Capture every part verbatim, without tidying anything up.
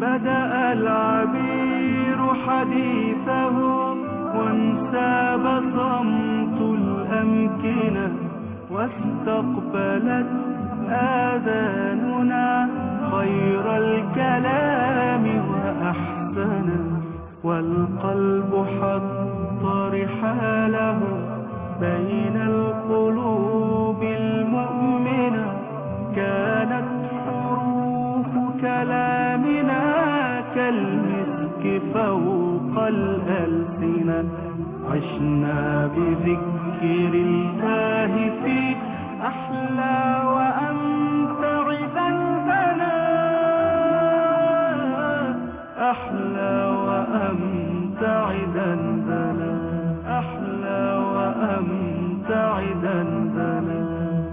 بدأ العبير حديثه وانساب صمت الأمكنة واستقبلت آذاننا خير الكلام وأحسنه والقلب حط رحاله بين القلوب المؤمنة كانت حروف كلامنا كالمسك فوق الألسنة عشنا بذكر الله في أحلى وأمتع ذنبنا أحلى وأمتع ذنبنا أحلى وأمتع ذنبنا.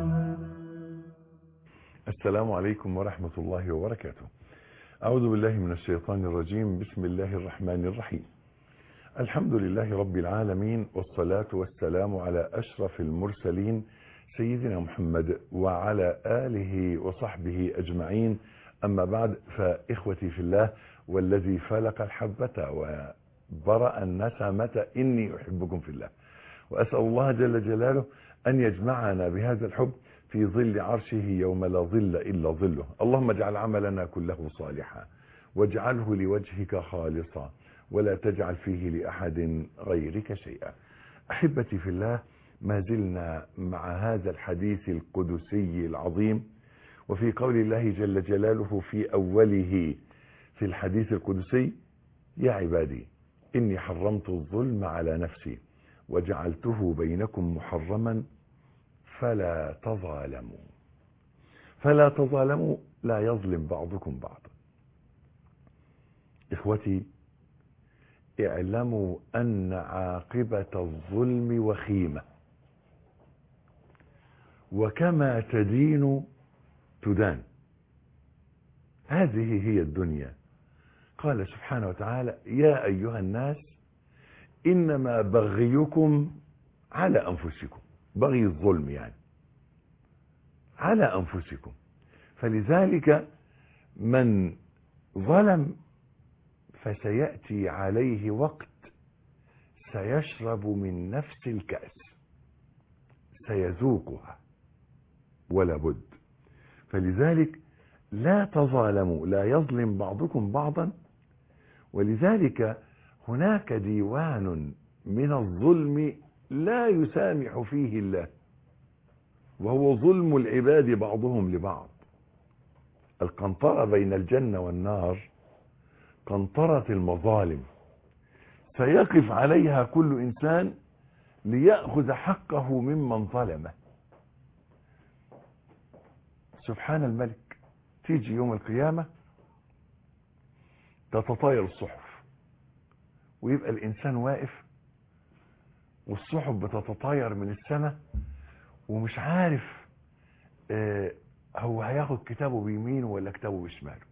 السلام عليكم ورحمة الله وبركاته. أعوذ بالله من الشيطان الرجيم. بسم الله الرحمن الرحيم. الحمد لله رب العالمين، والصلاة والسلام على أشرف المرسلين سيدنا محمد وعلى آله وصحبه أجمعين. أما بعد، فإخوتي في الله والذي فلق الحبة وبرأ النسمة إني أحبكم في الله، وأسأل الله جل جلاله أن يجمعنا بهذا الحب في ظل عرشه يوم لا ظل إلا ظله. اللهم اجعل عملنا كله صالحا واجعله لوجهك خالصا ولا تجعل فيه لأحد غيرك شيئا. أحبتي في الله، ما زلنا مع هذا الحديث القدسي العظيم، وفي قول الله جل جلاله في أوله في الحديث القدسي: يا عبادي إني حرمت الظلم على نفسي وجعلته بينكم محرما فلا تظالموا. فلا تظالموا، لا يظلم بعضكم بعضا. إخوتي، اعلموا أن عاقبة الظلم وخيمة، وكما تدين تدان. هذه هي الدنيا. قال سبحانه وتعالى: يا أيها الناس إنما بغيكم على أنفسكم. بغي الظلم يعني على أنفسكم. فلذلك من ظلم فسيأتي عليه وقت سيشرب من نفس الكأس، سيذوقها ولا بد. فلذلك لا تظالموا، لا يظلم بعضكم بعضا. ولذلك هناك ديوان من الظلم لا يسامح فيه الله، وهو ظلم العباد بعضهم لبعض. القنطرة بين الجنة والنار قنطرة المظالم، سيقف عليها كل إنسان ليأخذ حقه ممن ظلمه. سبحان الملك، تيجي يوم القيامة تتطاير الصحف، ويبقى الإنسان واقف والصحف بتتطاير من السماء ومش عارف اه هو هياخد كتابه بيمينه ولا كتابه بشماله.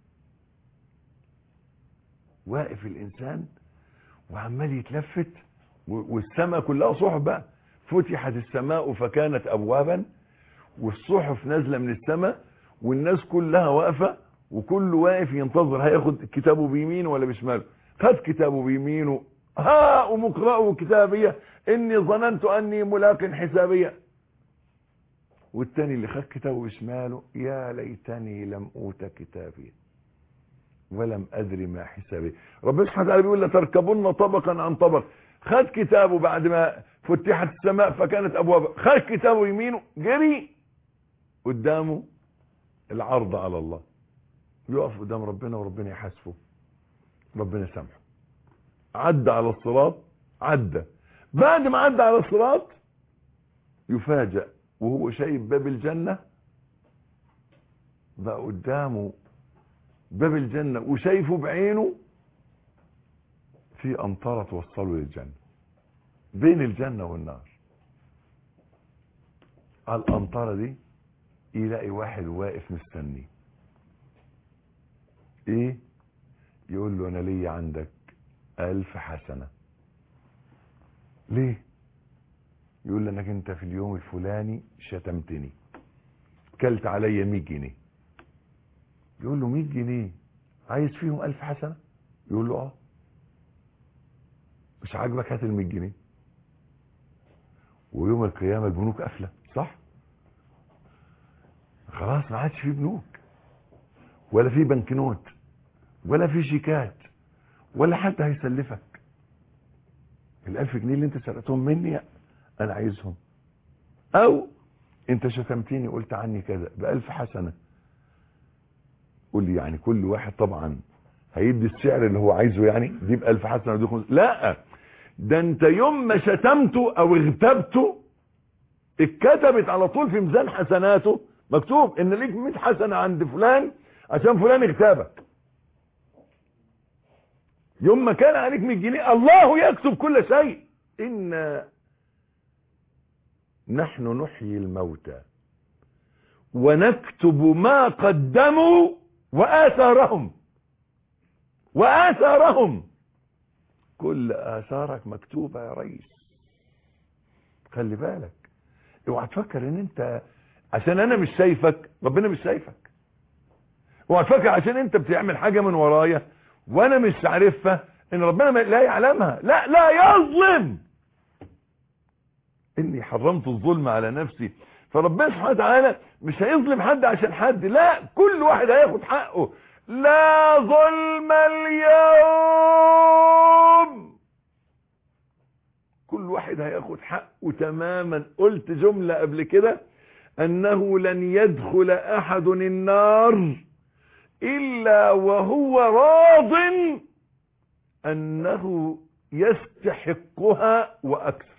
واقف الإنسان وعمال يتلفت، والسماء كلها صحف بقى. فتحت السماء فكانت أبوابا، والصحف نازلة من السماء، والناس كلها واقفة، وكل واقف ينتظر هياخد كتابه بيمينه ولا بشماله. خد كتابه بيمينه: ها أمقرأوا كتابية إني ظننت أني ملاق حسابية. والتاني اللي خد كتابه بشماله: يا ليتني لم أوت كتابي ولم أدري ما حسابي. ربنا سبحانه وتعالى بيقول: لتركبن طبقا عن طبق. خد كتابه بعد ما فتحت السماء فكانت أبوابا، خد كتابه يمينه، جري قدامه العرض على الله، يقف قدام ربنا وربنا يحاسبه، ربنا سامحه. عدى على الصراط، عدى. بعد ما عدى على الصراط يفاجأ وهو شايف باب الجنة، بقى قدامه باب الجنة وشايفه بعينه في أمطار توصله للجنة، بين الجنة والنار. على الأمطار دي يلاقي واحد واقف مستني. ايه؟ يقول له: انا لي عندك ألف حسنة. ليه؟ يقول له: انك انت في اليوم الفلاني شتمتني، كلت عليا مية جنيه. يقول له: مية جنيه؟ عايز فيهم ألف حسنة؟ يقول له اه. مش عاجبك هات المية جنيه. ويوم القيامة البنوك قافلة، صح؟ خلاص ما عادش في بنوك ولا في بنكنوت ولا في شيكات ولا حد هيسلفك. الألف جنيه اللي انت سرقتهم مني انا عايزهم. او انت شتمتني قلت عني كذا بألف حسنة، قول لي يعني كل واحد طبعا هيدي السعر اللي هو عايزه، يعني دي بألف حسنة ودي خمس. لا، ده انت يوم ما شتمته او اغتبته اتكتبت على طول في ميزان حسناته، مكتوب ان ليك مية حسنة عند فلان عشان فلان اغتابك. يوم ما كان عليك مية جنيه الله يكتب كل شيء. إن نحن نحيي الموتى ونكتب ما قدموا وآثارهم وآثارهم. كل آثارك مكتوبة يا ريس، خلي بالك. اوعى تفكر ان انت عشان انا مش شايفك ربنا مش شايفك. اوعى تفكر عشان انت بتعمل حاجة من ورايا وانا مش عارفها ان ربنا لا يعلمها. لا لا يظلم. اني حرمت الظلم على نفسي، فربنا سبحانه وتعالى مش هيظلم حد عشان حد. لا، كل واحد هياخد حقه. لا ظلم اليوم، كل واحد هياخد حقه تماما. قلت جملة قبل كده انه لن يدخل احد النار الا وهو راض انه يستحقها واكثر.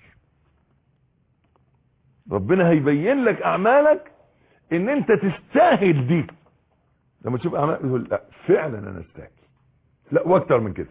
ربنا هيبين لك اعمالك ان انت تستاهل دي. لما تشوف اعمالك تقول لا فعلا انا استاهل، لا واكتر من كده.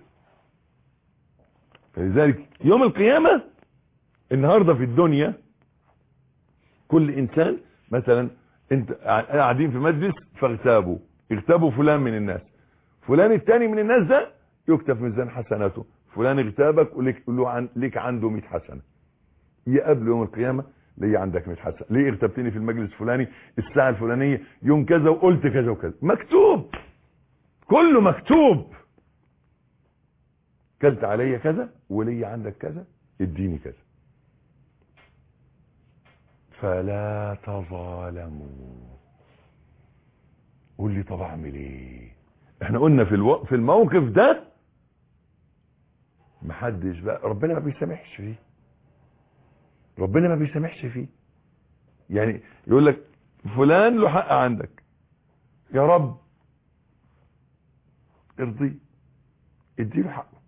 فلذلك يوم القيامة النهاردة في الدنيا كل انسان مثلا انت قاعدين في مجلس فاغتابوا اغتابوا فلان من الناس، فلان التاني من الناس ده يكتب في ميزان حسناته. فلان اغتابك وليك له عن ليك عنده مية حسنة، يقابله يوم القيامة ليه عندك مية حسنة، ليه اغتبتني في المجلس الفلاني الساعة الفلانية يوم كذا وقلت كذا وكذا. مكتوب، كله مكتوب. كلت علي كذا وليه عندك كذا، اديني كذا. فلا تظالموا. قول لي طب اعمل ايه؟ احنا قلنا في الو... في الموقف ده محدش بقى ربنا ما بيسامحش فيه، ربنا ما بيسامحش فيه. يعني يقول لك فلان له حق عندك، يا رب ارضيه اديله حقه.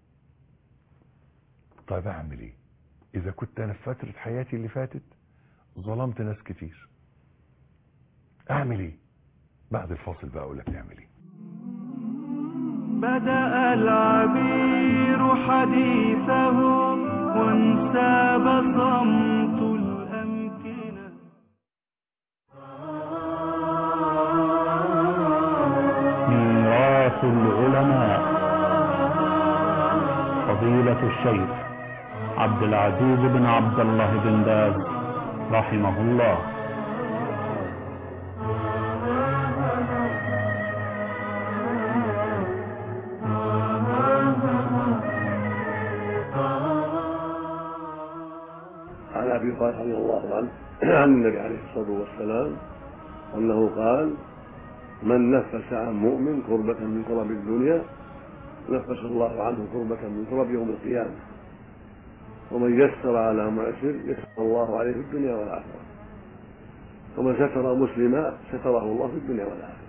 طيب اعمل ايه اذا كنت انا في فترة حياتي اللي فاتت ظلمت ناس كتير؟ اعمل ايه؟ بعد الفاصل بقى اقول لك نعمل ايه. بدأ العبير حديثه وانساب صمت الأمكنة. ميراث العلماء فضيلة الشيخ عبد العزيز بن عبد الله بن باز رحمه الله. عن ابي هريره رضي الله عنه عن النبي عليه الصلاه والسلام انه قال: من نفس عن مؤمن كربة من كرب الدنيا نفس الله عنه كربة من كرب يوم القيامة، ومن يسر على معسر يسر الله عليه في الدنيا والآخرة، ومن ستر مسلما ستره الله في الدنيا والآخرة.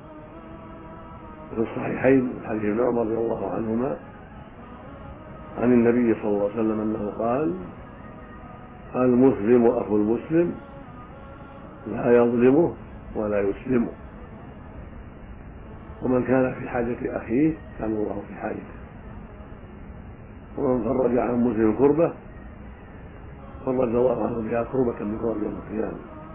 في الصحيحين من حديث ابن عمر رضي الله عنهما عن النبي صلى الله عليه وسلم انه قال: المسلم اخو المسلم لا يظلمه ولا يسلمه، ومن كان في حاجة أخيه كان الله في حاجته، ومن فرج عن مسلم كربة فرج الله عنه بها كربة من كرب يوم القيامة،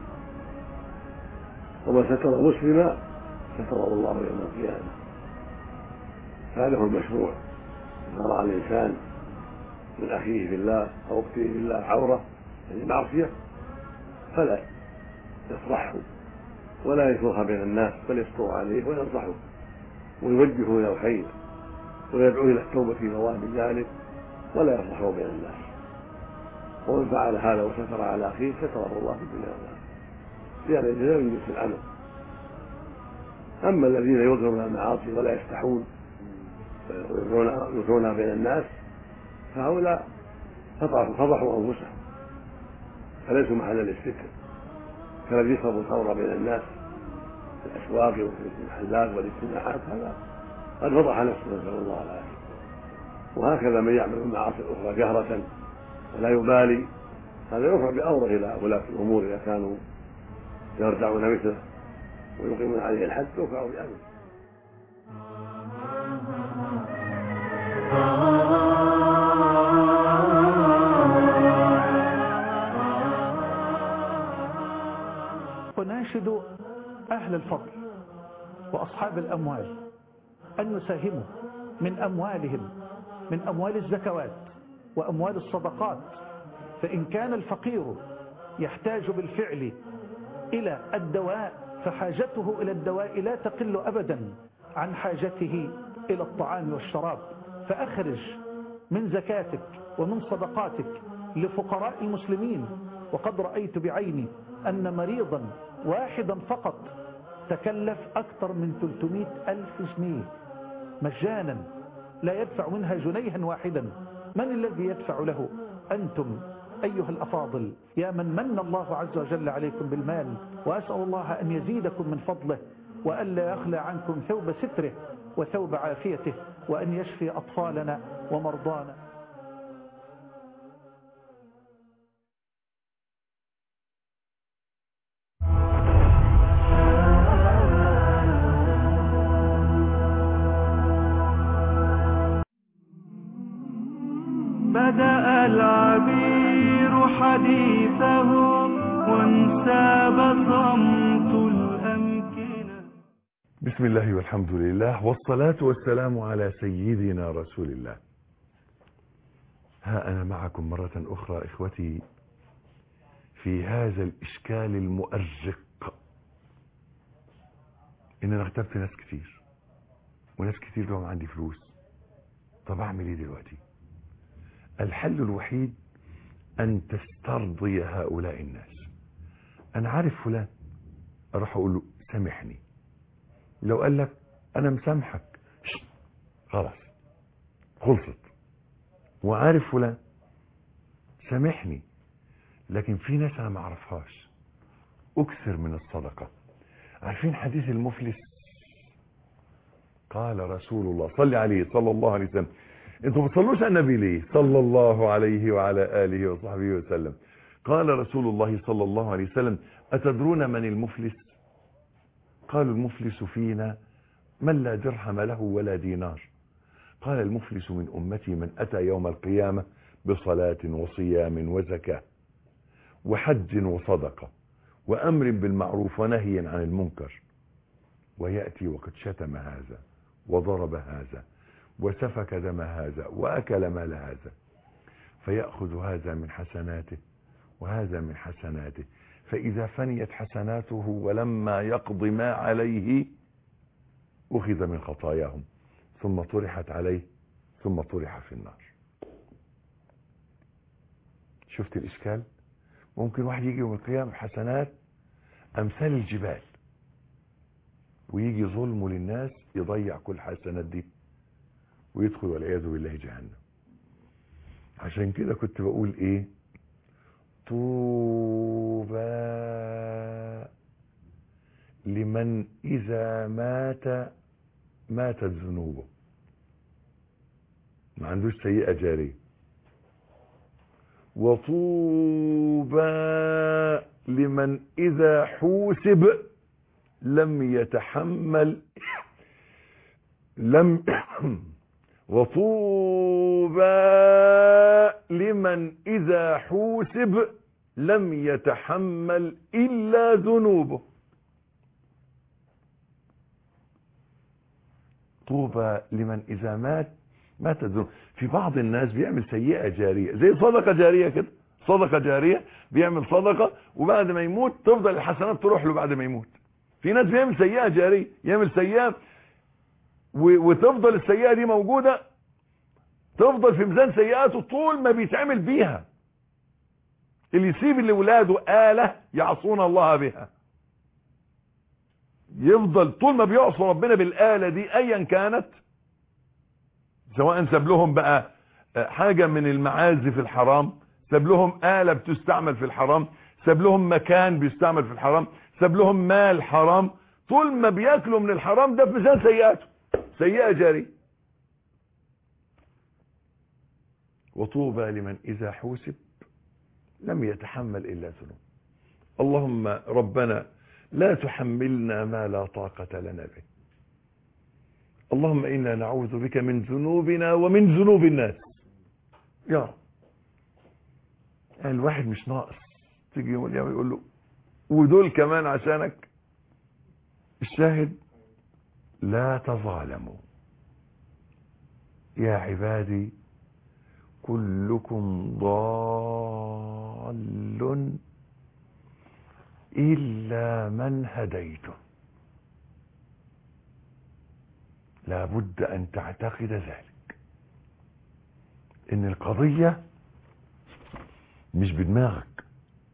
ومن ستر مسلما ستره الله يوم القيامة. هذا هو المشروع. إذا رأى الإنسان من أخيه في الله أو أخته في الله عورة يعني معصية فلا يفضحه ولا يثورها بين الناس، بل يستر عليه وينصحه ويوجهه إلى الخير ويدعو إلى التوبة في ثواب ذلك ولا يفضحه بين الناس. ومن فعل هذا وستر على أخيه ستره الله في الدنيا والآخرة، لأن الجزاء من جنس العمل. أما الذين يظهرون المعاصي ولا يستحون ويظهرونها بين الناس فهؤلاء فضحوا أنفسهم فليسوا محلا للستر، كالذي يشرب الخمر بين الناس في الأسواق وفي المحلات والاجتماعات، هذا قد فضح نفسه نسأل الله العافية. وهكذا من يعمل المعاصي الأخرى جهرة ولا يبالي، هذا يرفع بأمره إلى ولاة الأمور إذا كانوا يرجعون مثله ويقيمون عليه الحد يرفعوا بأمره. أناشد أهل الفضل وأصحاب الأموال أن يساهموا من أموالهم، من أموال الزكوات وأموال الصدقات، فإن كان الفقير يحتاج بالفعل إلى الدواء فحاجته إلى الدواء لا تقل أبدا عن حاجته إلى الطعام والشراب، فأخرج من زكاتك ومن صدقاتك لفقراء المسلمين. وقد رأيت بعيني أن مريضا واحدا فقط تكلف أكثر من ثلاثمائة ألف جنيه مجانا لا يدفع منها جنيها واحدا. من الذي يدفع له؟ أنتم أيها الأفاضل، يا من من الله عز وجل عليكم بالمال، وأسأل الله أن يزيدكم من فضله وألا يخلى عنكم ثوب ستره وثوب عافيته، وأن يشفي أطفالنا ومرضانا. بدأ العبير حديثهم وانساب صمت الأمكنة. بسم الله والحمد لله والصلاة والسلام على سيدنا رسول الله. ها أنا معكم مرة أخرى إخوتي في هذا الإشكال المؤرق، إن أنا اغتبت ناس كتير وناس كتير لهم عندي فلوس. طب أعمل إيه دلوقتي؟ الحل الوحيد أن تسترضي هؤلاء الناس. أنا عارف فلان، أروح أقول له سامحني. لو قال لك أنا مسامحك خلاص خلصت. وعارف فلان سامحني، لكن في ناس أنا ما أعرفهاش أكثر من الصدقة. عارفين حديث المفلس؟ قال رسول الله صلى عليه صلى الله عليه وسلم، انتوا ما بتصلوش على النبي ليه صلى الله عليه وعلى آله وصحبه وسلم؟ قال رسول الله صلى الله عليه وسلم أتدرون من المفلس؟ قالوا المفلس فينا من لا درهم له ولا دينار. قال المفلس من أمتي من أتى يوم القيامة بصلاة وصيام وزكاة وحج وصدقة وأمر بالمعروف ونهي عن المنكر، ويأتي وقد شتم هذا وضرب هذا وسفك دم هذا وأكل مال هذا، فيأخذ هذا من حسناته وهذا من حسناته، فإذا فنيت حسناته ولما يقضي ما عليه أخذ من خطاياهم ثم طرحت عليه ثم طرح في النار. شفت الإشكال؟ ممكن واحد يجي يوم القيامة بحسنات أمثال الجبال، ويجي ظلمه للناس يضيع كل حسنات دي ويدخل والعياذ بالله جهنم. عشان كده كنت بقول ايه؟ طوبى لمن اذا مات ماتت ذنوبه، ما عندوش سيئة جارية. وطوبى لمن اذا حوسب لم يتحمل لم وطوبى لمن إذا حوسب لم يتحمل إلا ذنوبه. طوبى لمن إذا مات مات ذنوبه. في بعض الناس بيعمل سيئة جارية زي صدقة جارية كده، صدقة جارية بيعمل صدقة وبعد ما يموت تفضل الحسنات تروح له بعد ما يموت. في ناس بيعمل سيئة جارية، يعمل سيئة وتفضل السيئة دي موجودة، تفضل في ميزان سيئاته طول ما بيتعمل بيها. اللي يسيب لولاده آلة يعصون الله بها، يفضل طول ما بيعصوا ربنا بالآلة دي ايا كانت، سواء ساب لهم بقى حاجة من المعازف الحرام، ساب لهم آلة بتستعمل في الحرام، ساب لهم مكان بيستعمل في الحرام، ساب لهم مال حرام، طول ما بياكلوا من الحرام ده في ميزان سيئاته، سيئة جارية. وطوبى لمن إذا حوسب لم يتحمل إلا ذنوب. اللهم ربنا لا تحملنا ما لا طاقة لنا به. اللهم إنا نعوذ بك من ذنوبنا ومن ذنوب الناس. يا رب، الواحد مش ناقص تيجي يوم القيامة يقول له ودول كمان عشانك. الشاهد لا تظالموا يا عبادي كلكم ضال إلا من هديته. لا بد أن تعتقد ذلك، إن القضية مش بدماغك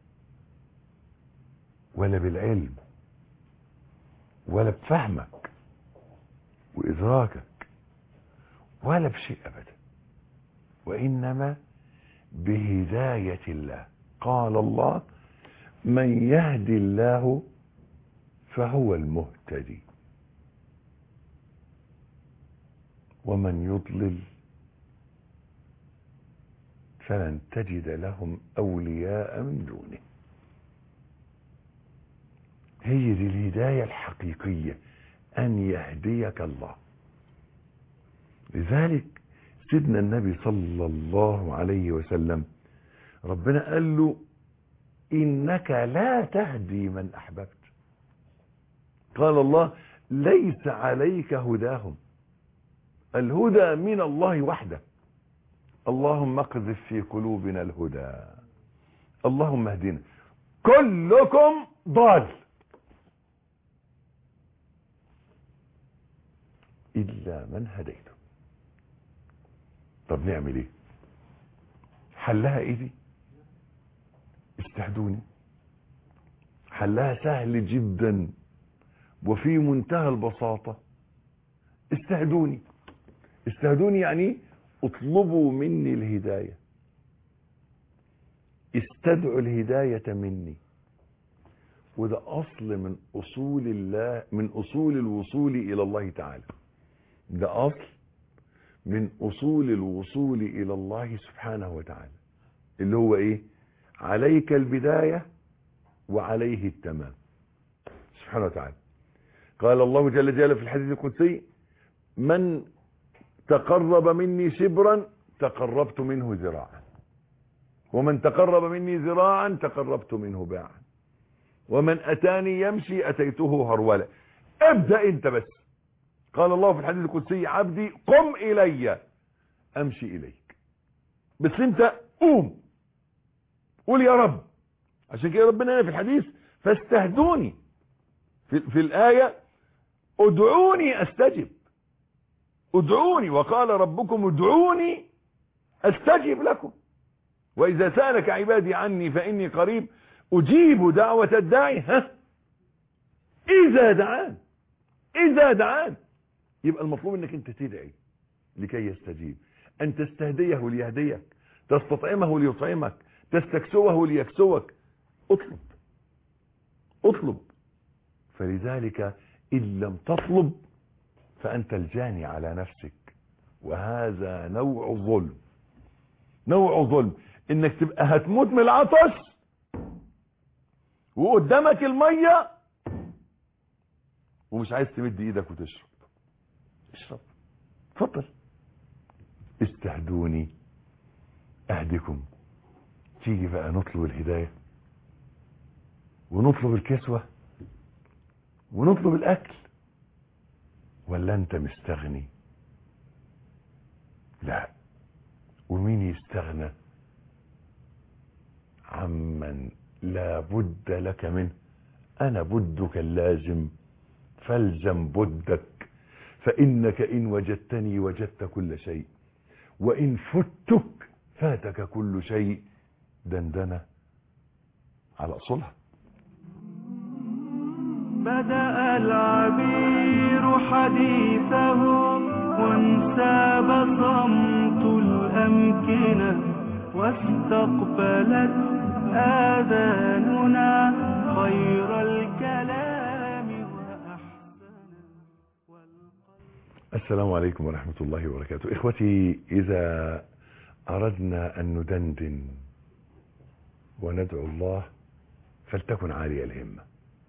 ولا بالعلم ولا بفهمك وإدراكك ولا بشيء أبدا، وإنما بهداية الله. قال الله من يهدي الله فهو المهتدي ومن يضلل فلن تجد لهم أولياء من دونه. هي دي الهداية الحقيقية، أن يهديك الله. لذلك سيدنا النبي صلى الله عليه وسلم ربنا قال له إنك لا تهدي من أحببت. قال الله ليس عليك هداهم، الهدى من الله وحده. اللهم اقذف في قلوبنا الهدى، اللهم اهدنا. كلكم ضال إلا من هديته. طب نعمل ايه؟ حلها ايه دي؟ استهدوني. حلها سهل جدا وفي منتهى البساطة. استهدوني. استهدوني يعني اطلبوا مني الهداية، استدعوا الهداية مني. وده اصل من اصول الله، من اصول الوصول الى الله تعالى. ده اصل من اصول الوصول الى الله سبحانه وتعالى، اللي هو ايه؟ عليك البداية وعليه التمام سبحانه وتعالى. قال الله جل جلاله في الحديث القدسي من تقرب مني شبرا تقربت منه ذراعا، ومن تقرب مني ذراعا تقربت منه باعا، ومن اتاني يمشي اتيته هرولا. ابدأ انت بس. قال الله في الحديث القدسي عبدي قم الي امشي اليك. بس انت قوم قول يا رب. عشان كده ربنا هنا في الحديث فاستهدوني، في, في الآية ادعوني استجب. ادعوني، وقال ربكم ادعوني استجب لكم، واذا سألك عبادي عني فاني قريب اجيب دعوة الداعي ها اذا دعان. اذا دعان يبقى المطلوب انك انت تدعي لكي يستجيب، ان تستهديه ليهديك، تستطعمه ليطعمك، تستكسوه ليكسوك. اطلب اطلب. فلذلك ان لم تطلب فانت الجاني على نفسك، وهذا نوع ظلم. نوع ظلم انك تبقى هتموت من العطش وقدامك المية ومش عايز تمد ايدك وتشرب. اشرب، اتفضل. استهدوني اهدكم. تيجي بقى نطلب الهداية ونطلب الكسوة ونطلب الاكل، ولا انت مستغني؟ لا. ومين يستغنى عمن لا بد لك منه؟ انا بدك اللازم فالزم بدك، فإنك إن وجدتني وجدت كل شيء، وإن فتك فاتك كل شيء. دندنة على أصولها. بدأ العبير حديثه وانساب صمت الأمكنة، واستقبلت آذاننا خير الكلام وأحسنه. السلام عليكم ورحمة الله وبركاته. إخوتي، إذا أردنا أن ندندن وندعو الله فلتكن عالية الهمة.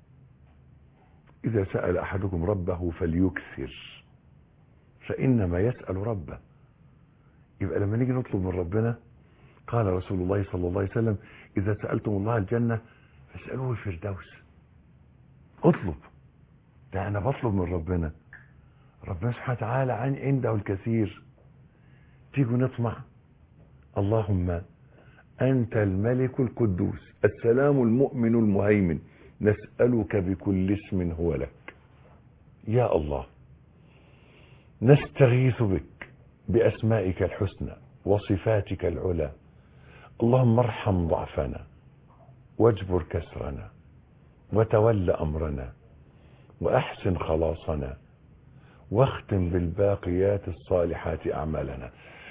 إذا سأل أحدكم ربه فليكثر، فإنما يسأل ربه. يبقى لما نيجي نطلب من ربنا، قال رسول الله صلى الله عليه وسلم: إذا سألتم الله الجنة فاسألوه الفردوس. اطلب. ده أنا بطلب من ربنا، ربنا سبحانه وتعالى عن عنده الكثير. تيجوا نطمع. اللهم أنت الملك القدوس السلام المؤمن المهيمن، نسألك بكل اسم هو لك. يا الله، نستغيث بك بأسمائك الحسنى وصفاتك العلى. اللهم ارحم ضعفنا واجبر كسرنا وتول أمرنا وأحسن خلاصنا واختم بالباقيات الصالحات أعمالنا.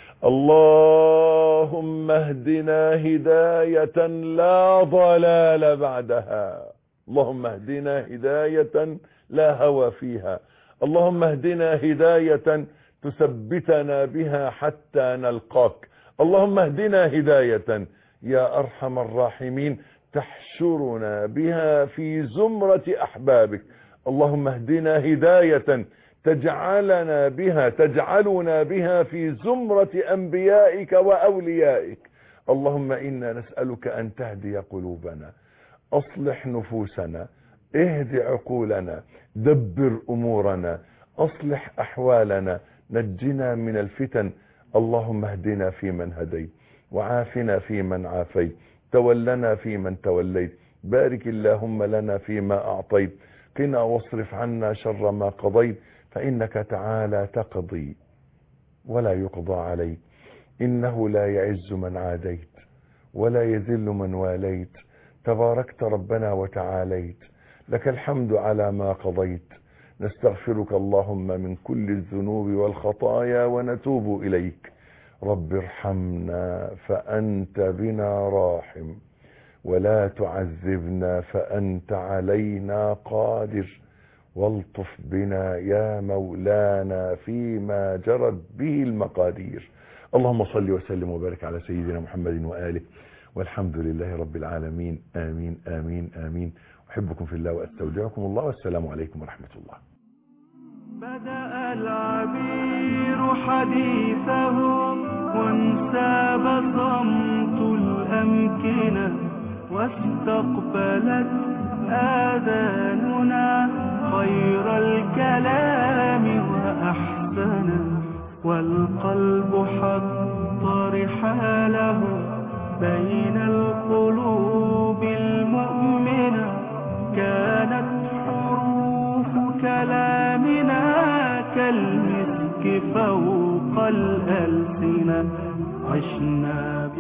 اللهم اهدنا هداية لا ضلال بعدها. اللهم اهدنا هداية لا هوى فيها. اللهم اهدنا هداية تثبتنا بها حتى نلقاك. اللهم اهدنا هداية يا أرحم الراحمين تحشرنا بها في زمرة أحبابك. اللهم اهدنا هداية تجعلنا بها تجعلنا بها في زمرة أنبيائك وأوليائك. اللهم إنا نسألك أن تهدي قلوبنا، أصلح نفوسنا، اهد عقولنا، دبر أمورنا، أصلح أحوالنا، نجنا من الفتن. اللهم اهدنا فيمن هديت، وعافنا فيمن عافيت، تولنا فيمن توليت، بارك اللهم لنا فيما أعطيت، قنا واصرف عنا شر ما قضيت، فإنك تعالى تقضي ولا يقضى عليك، إنه لا يعز من عاديت ولا يذل من واليت، تباركت ربنا وتعاليت، لك الحمد على ما قضيت. نستغفرك اللهم من كل الذنوب والخطايا ونتوب إليك. رب ارحمنا فأنت بنا راحم، ولا تعذبنا فأنت علينا قادر، والطف بنا يا مولانا فيما جرت به المقادير. اللهم صل وسلم وبارك على سيدنا محمد وآله، والحمد لله رب العالمين. آمين آمين آمين. أحبكم في الله وأستودعكم الله، والسلام عليكم ورحمة الله. بدأ العبير حديثه وانساب صمت الأمكنة، واستقبلت آذاننا خير الكلام وأحسنه، والقلب حط رحاله بين القلوب المؤمنة. كانت حروف كلامنا كالمسك فوق الألسنة، عشنا